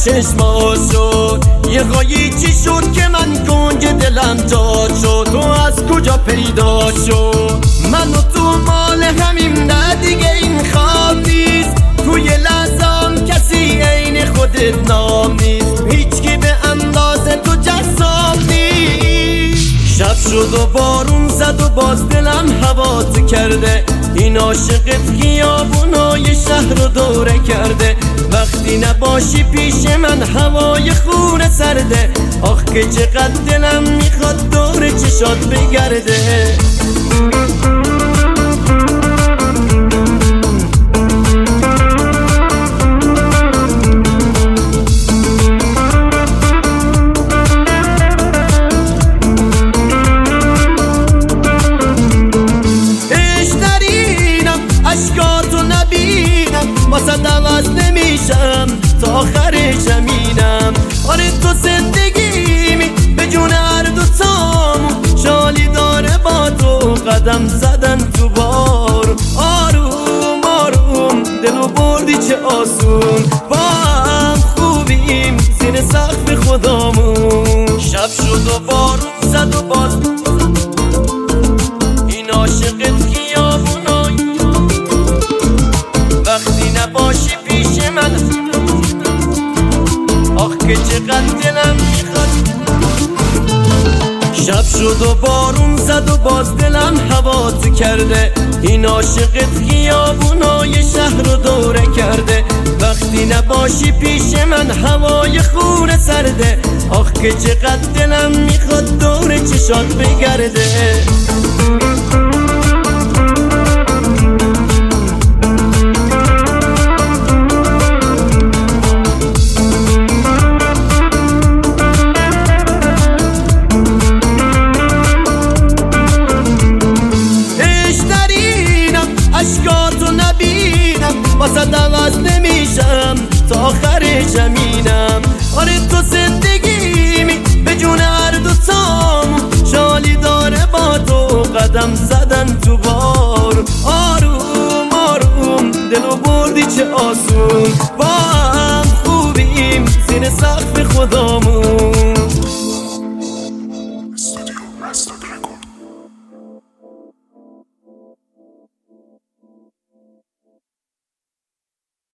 چشما شد یه غایی چی شد که من گنگ دلم جا شد. تو از کجا پیدا شد؟ من و تو مال همیم نه دیگه این خواب نیست. توی لحظام کسی عین خودت نام نیست. هیچکی به اندازه تو جذاب نیست. شب شد و بارون زد و باز دلم هوات کرده. این عاشقت خیابونای شهر رو دوره کرده. وقتی نباشی پیش من هوای خونه سرده. آخ که چقدر دلم میخواد دور چشات بگرده. اشکاتو نبینم واسه عوض نمیشم تا آخر زمینم. آره تو زندگیمی به جون هر دو تامون. شالی داره با تو قدم زدن تو بار. آروم آروم دلو بردی چه آسون. با هم خوبیم زیر سقف خدامون. شب شد و بارون زد و باز این عاشقت خیابونای. وقتی نباشی پیش من آخ که چقدر دلم میخواد. شب شد و بارون زد و باز دلم هوات کرده. این عاشقت خیابونای شهر رو دوره کرده. وقتی نباشی پیش من هوای خونه سرده. آخ که چقدر دلم میخواد دور چشات بگرده. اشکاتو نبینم واسه عوض نمیشم تا آخر زمینم. آره تو زندگیمی به جون هر دو تامون. شالی داره با تو قدم زدن تو بار. آروم آروم دلو بردی چه آسون.